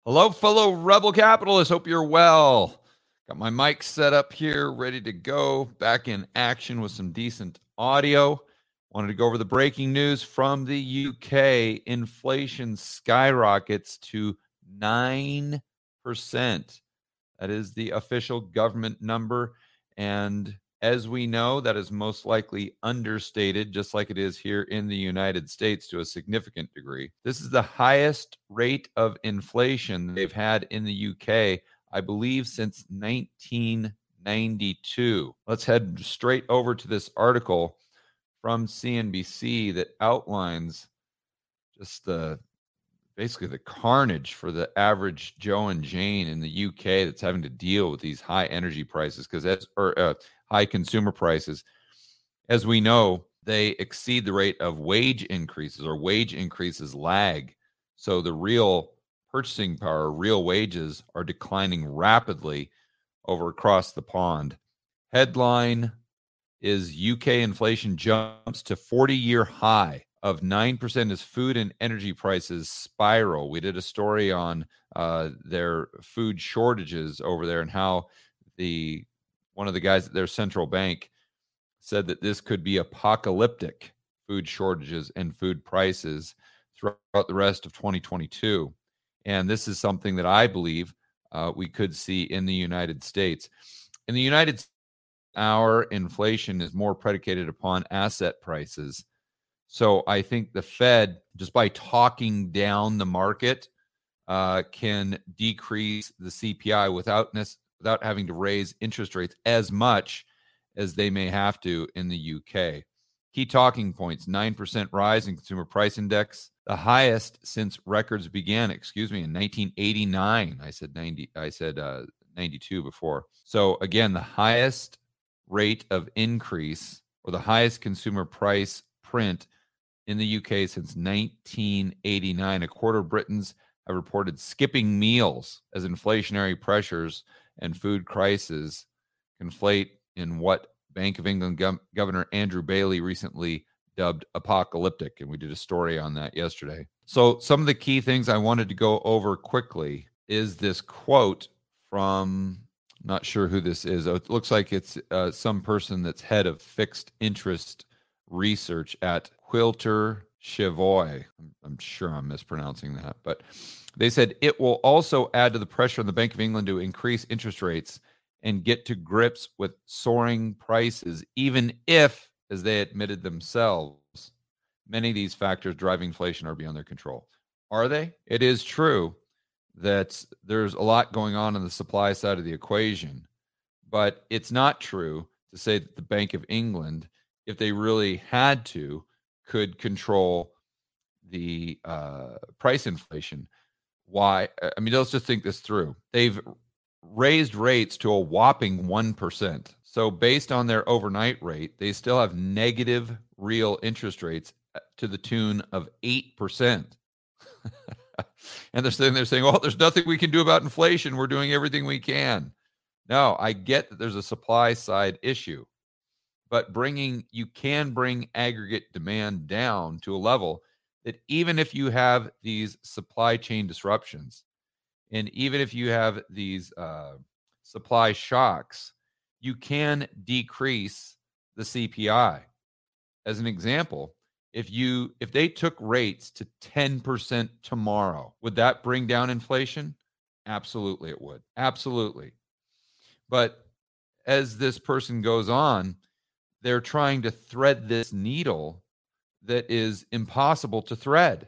Hello, fellow rebel capitalists. Hope you're well. Got my mic set up here, ready to go. Back in action with some decent audio. Wanted to go over the breaking news from the UK. Inflation skyrockets to 9%. That is the official government number. And as we know, that is most likely understated, just like it is here in the United States to a significant degree. This is the highest rate of inflation they've had in the UK, I believe, since 1992. Let's head straight over to this article from CNBC that outlines just basically the carnage for the average Joe and Jane in the UK that's having to deal with these high energy prices high consumer prices. As we know, they exceed the rate of wage increases, or wage increases lag. So the real purchasing power, real wages are declining rapidly across the pond. Headline is UK inflation jumps to 40-year high of 9% as food and energy prices spiral. We did a story on their food shortages over there and how one of the guys at their central bank said that this could be apocalyptic, food shortages and food prices throughout the rest of 2022. And this is something that I believe we could see in the United States. In the United States, our inflation is more predicated upon asset prices. So I think the Fed, just by talking down the market, can decrease the CPI without having to raise interest rates as much as they may have to in the UK. Key talking points: 9% rise in consumer price index, the highest since records began, in 1989. I said 92 before. So again, the highest rate of increase, or the highest consumer price print in the UK since 1989. A quarter of Britons have reported skipping meals as inflationary pressures and food crises conflate in what Bank of England Governor Andrew Bailey recently dubbed apocalyptic, and we did a story on that yesterday. So some of the key things I wanted to go over quickly is this quote from, not sure who this is. It looks like it's some person that's head of fixed interest research at Quilter Chevoy. I'm sure I'm mispronouncing that, but they said it will also add to the pressure on the Bank of England to increase interest rates and get to grips with soaring prices, even if, as they admitted themselves, many of these factors driving inflation are beyond their control. Are they? It is true that there's a lot going on the supply side of the equation, but it's not true to say that the Bank of England, if they really had to, could control the price inflation. Why? I mean, let's just think this through. They've raised rates to a whopping 1%. So based on their overnight rate, they still have negative real interest rates to the tune of 8%. And they're sitting there saying, well, there's nothing we can do about inflation. We're doing everything we can. No, I get that there's a supply side issue, but you can bring aggregate demand down to a level that even if you have these supply chain disruptions, and even if you have these supply shocks, you can decrease the CPI. As an example, if they took rates to 10% tomorrow, would that bring down inflation? Absolutely, it would. Absolutely. But as this person goes on, they're trying to thread this needle that is impossible to thread.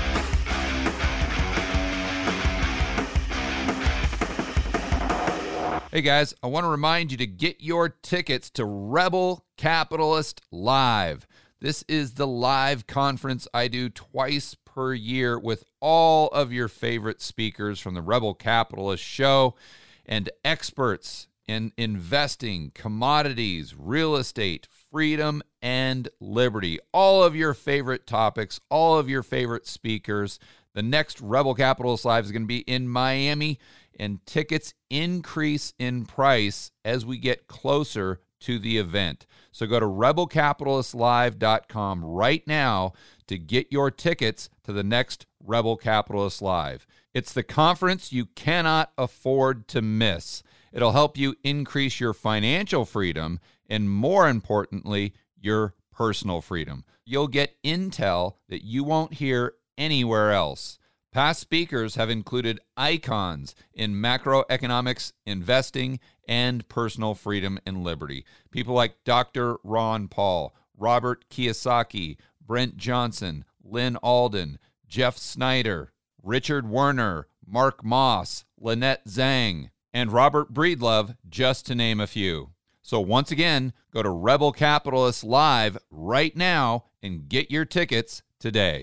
Hey guys, I want to remind you to get your tickets to Rebel Capitalist Live. This is the live conference I do twice per year with all of your favorite speakers from the Rebel Capitalist Show and experts in investing, commodities, real estate, freedom, and liberty. All of your favorite topics, all of your favorite speakers. The next Rebel Capitalist Live is going to be in Miami, and tickets increase in price as we get closer to the event. So go to rebelcapitalistlive.com right now to get your tickets to the next Rebel Capitalist Live. It's the conference you cannot afford to miss. It'll help you increase your financial freedom and, more importantly, your personal freedom. You'll get intel that you won't hear anywhere else. Past speakers have included icons in macroeconomics, investing, and personal freedom and liberty. People like Dr. Ron Paul, Robert Kiyosaki, Brent Johnson, Lynn Alden, Jeff Snyder, Richard Werner, Mark Moss, Lynette Zhang, and Robert Breedlove, just to name a few. So once again, go to Rebel Capitalist Live right now and get your tickets today.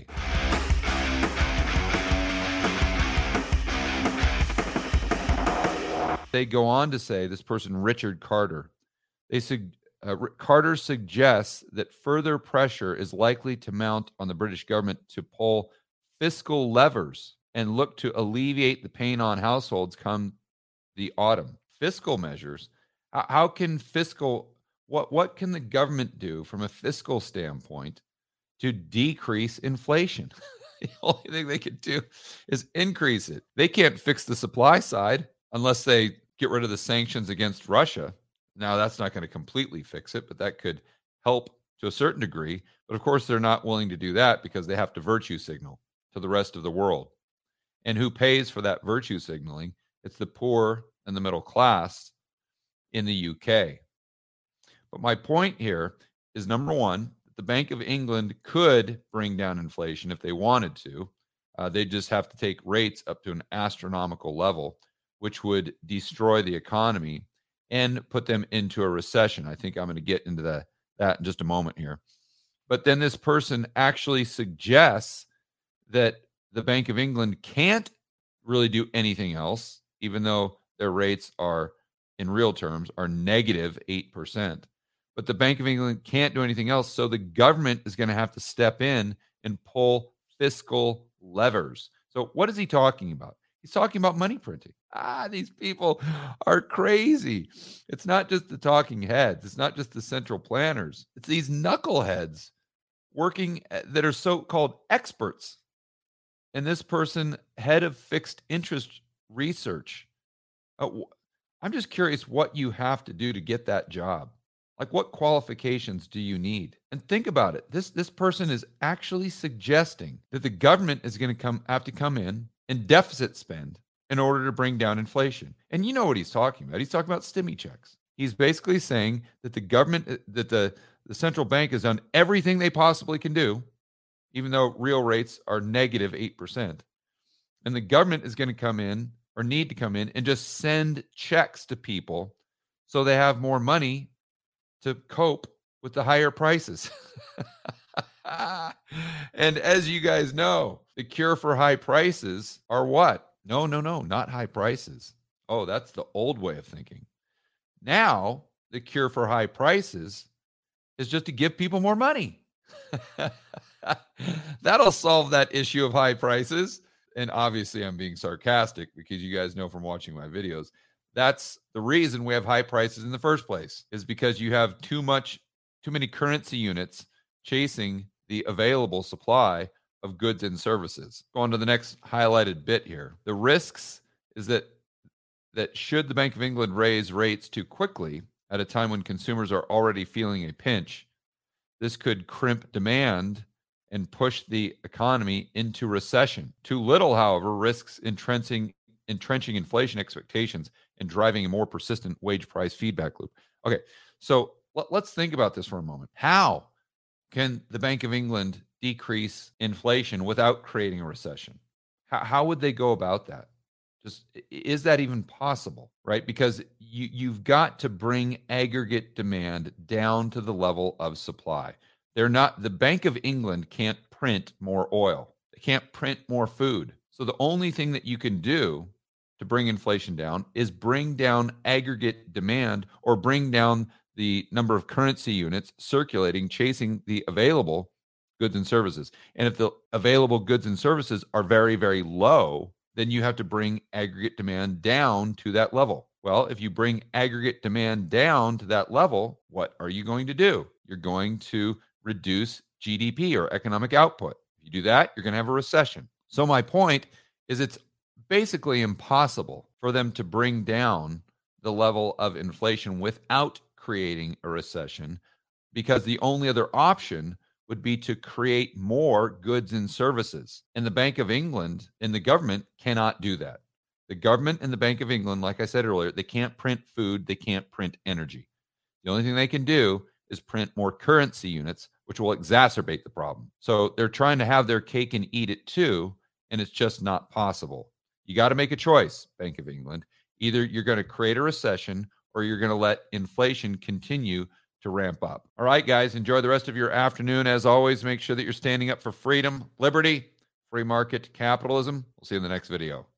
They go on to say, this person, Richard Carter, Carter suggests that further pressure is likely to mount on the British government to pull fiscal levers and look to alleviate the pain on households come the autumn. Fiscal measures. How can what can the government do from a fiscal standpoint to decrease inflation? The only thing they could do is increase it. They can't fix the supply side unless they get rid of the sanctions against Russia. Now, that's not going to completely fix it, but that could help to a certain degree. But of course, they're not willing to do that because they have to virtue signal to the rest of the world. And who pays for that virtue signaling? It's the poor and the middle class in the UK. But my point here is, number one, the Bank of England could bring down inflation if they wanted to. They just have to take rates up to an astronomical level, which would destroy the economy and put them into a recession. I think I'm going to get into that in just a moment here. But then this person actually suggests that the Bank of England can't really do anything else, even though their rates are, in real terms, are negative 8%. But the Bank of England can't do anything else, so the government is going to have to step in and pull fiscal levers. So what is he talking about? He's talking about money printing. These people are crazy. It's not just the talking heads. It's not just the central planners. It's these knuckleheads working that are so-called experts. And this person, head of fixed interest research. I'm just curious what you have to do to get that job. Like, what qualifications do you need? And think about it. This person is actually suggesting that the government is going to have to come in and deficit spend in order to bring down inflation. And you know what he's talking about. He's talking about stimmy checks. He's basically saying that the government, that the central bank has done everything they possibly can do, even though real rates are negative 8%. And the government is going to come in, or need to come in, and just send checks to people so they have more money to cope with the higher prices. And as you guys know, the cure for high prices are what? No, not high prices. Oh, that's the old way of thinking. Now, the cure for high prices is just to give people more money. That'll solve that issue of high prices. And obviously, I'm being sarcastic because you guys know from watching my videos, that's the reason we have high prices in the first place, is because you have too many currency units chasing the available supply of goods and services. Go on to the next highlighted bit here. The risks is that should the Bank of England raise rates too quickly at a time when consumers are already feeling a pinch, this could crimp demand and push the economy into recession. Too little, however, risks entrenching inflation expectations and driving a more persistent wage price feedback loop. Okay, so let's think about this for a moment. How can the Bank of England decrease inflation without creating a recession? How would they go about that? Just, is that even possible, right? Because you've got to bring aggregate demand down to the level of supply. The Bank of England can't print more oil. They can't print more food. So the only thing that you can do to bring inflation down is bring down aggregate demand, or bring down the number of currency units circulating, chasing the available goods and services. And if the available goods and services are very, very low, then you have to bring aggregate demand down to that level. Well, if you bring aggregate demand down to that level, what are you going to do? You're going to reduce GDP or economic output. If you do that, you're going to have a recession. So my point is it's basically impossible for them to bring down the level of inflation without creating a recession, because the only other option would be to create more goods and services. And the Bank of England and the government cannot do that. The government and the Bank of England, like I said earlier, they can't print food, they can't print energy. The only thing they can do is print more currency units, which will exacerbate the problem. So they're trying to have their cake and eat it too, and it's just not possible. You got to make a choice, Bank of England. Either you're going to create a recession or you're going to let inflation continue to ramp up. All right, guys, enjoy the rest of your afternoon. As always, make sure that you're standing up for freedom, liberty, free market capitalism. We'll see you in the next video.